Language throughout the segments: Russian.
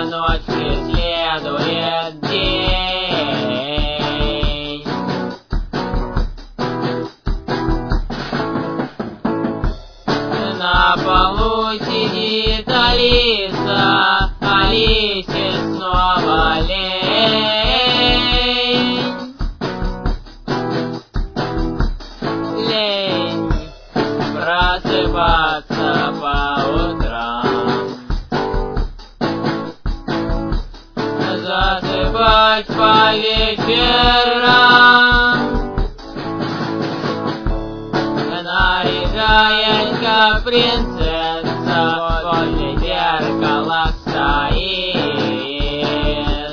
ночь преследует день. На полу сидит Алиса, Алисе снова лень. Лень просыпаться по утрам, засыпать по вечерам. Наряжаясь как принцесса, возле зеркала стоит.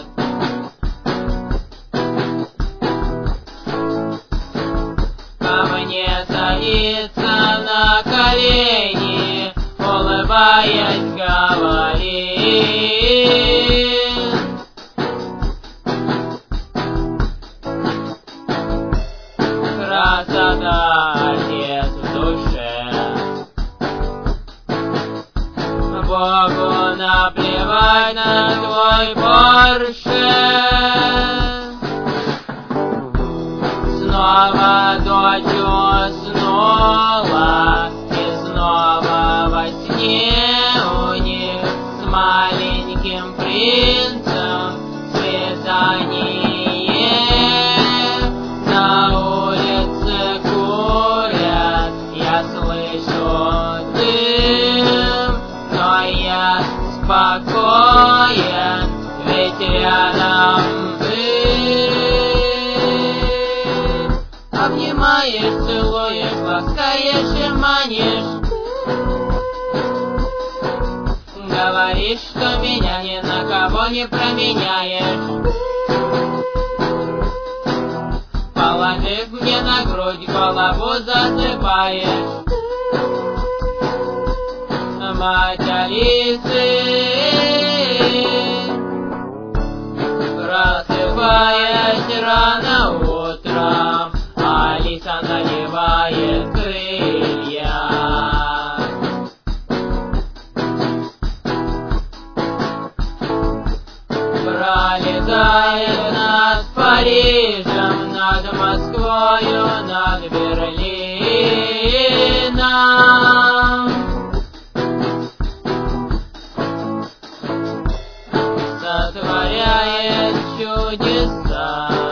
Ко мне садится на колени, улыбаясь, говорит: красота, отец, в душе. Богу наплевать на твой Порше. Снова дочь уснула, и снова во сне у них с маленьким принцем свидание. На улице курят, я слышу дым, но я спокоен, ведь рядом ты. Обнимаешь, целуешь, ласкаешь и манишь. Говоришь, что меня ни на кого не променяешь. Положив мне на грудь, голову засыпаешь. Мать Алисы, просыпаясь рано утром, Алиса надевает крылья. Пролетает над Парижем, над Москвою, над Берлином. Сотворяет чудеса,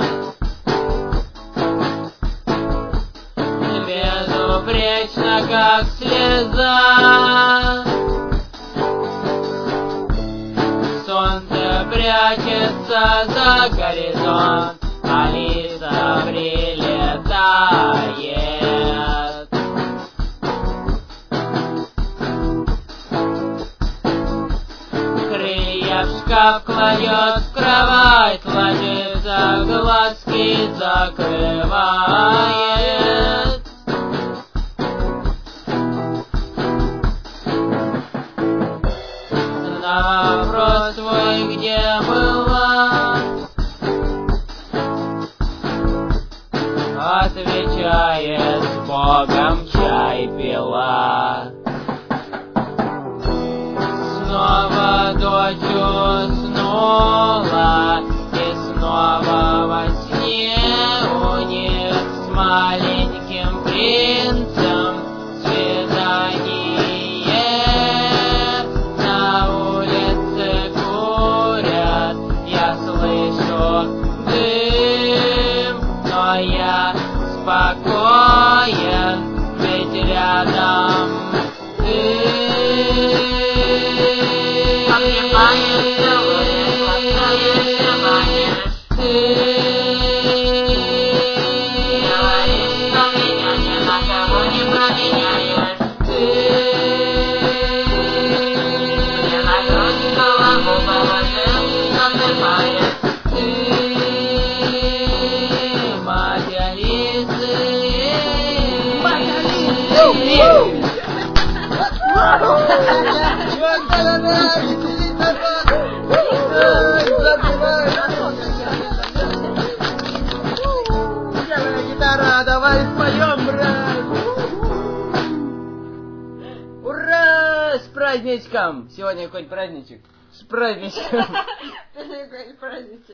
безупречно, как слеза. Солнце прячется за горизонт, Алиса прилетает. Крылья в шкаф кладет, в кровать ложится, глазки закрывает. На вопрос твой, где была, отвечает: с Богом чай пила. Снова дочь уснула, и снова во сне у них с маленьким принцем свидание. На улице курят, я слышу дым, но я спокоен, ведь рядом ты. Обнимаешь, целуешь, ласкаешь и манишь. Говоришь, что меня ни на кого не променяешь. Мне на грудь голову положил, засыпаешь. Мать Алисы. Мать Гитара, давай споем, брат! Ура! С праздничком! Сегодня какой-нибудь праздничек? С праздничком! С праздничком!